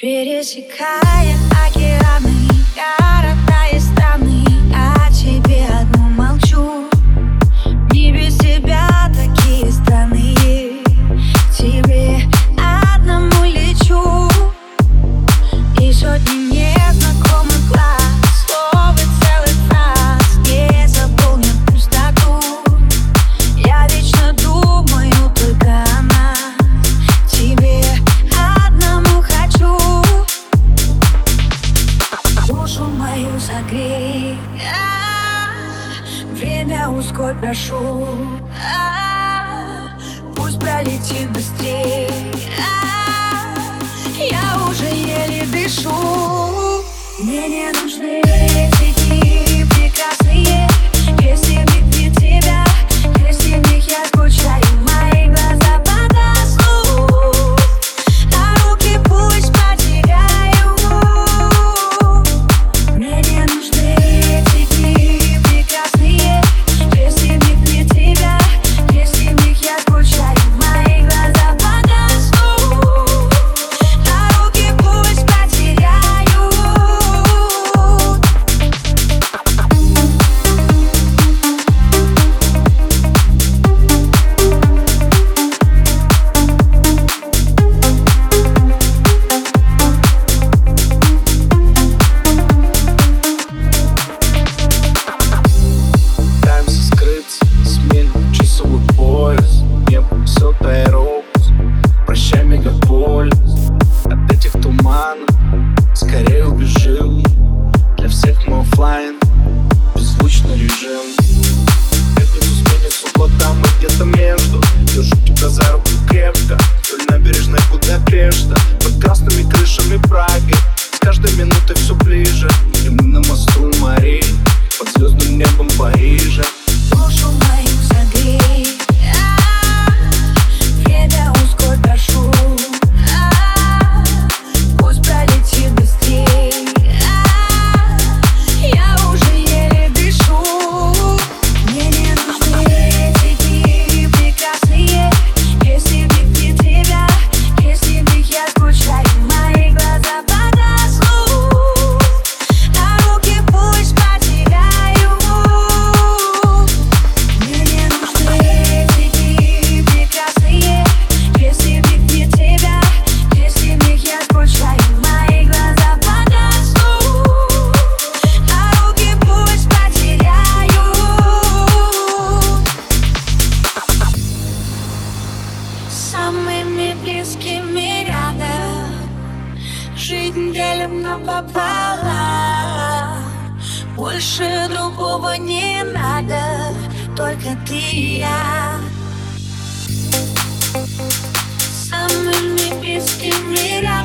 Пересекая океаны, города и страны, о тебе одну молчу. Не без тебя такие странные, к тебе одному лечу. И сотни незнакомых глаз, слов и целых фраз не заполнят пустоту. Я вечно думаю только о нас, тебе одному хочу. Душу мою согрей, время ускорь, прошу. Пусть пролетит быстрей, я уже еле дышу. Мне не нужны эти дни прекрасные, если в них нет тебя, если в них я скучаю. Мои глаза погаснут, а руки пусть потеряю. Мне не нужны эти дни прекрасные, если в них нет тебя, если в них я скучаю. Мои глаза погаснут, а руки пусть потеряю. Пытаемся скрыться, сменим часовой пояс. Небо несет аэробус, прощай мегаполис. От этих туманов скорее убежим. Для всех мы оффлайн, беззвучный режим. Пятницу сменит суббота, мы где-то между. Держу тебя за руку крепко, вдоль набережной Будапешта, под красными крышами Праги. С каждой минутой все ближе, и мы на мосту Марии, под звездным небом Парижа. Душу мою согрей, время ускорь, прошу. Пусть пролетит быстрей, я уже еле дышу. Мне не нужны эти дни прекрасные, если в них нет тебя, если в них я скучаю. Мои глаза погаснут, а руки пусть потеряю. Мне не нужны эти дни прекрасные, если в них нет тебя, если в них я скучаю. Мои глаза погаснут, а руки пусть потеряю. Самыми близкими рядом, жизнь делим напополам. Больше другого не надо, только ты и я. Самыми близкими рядом.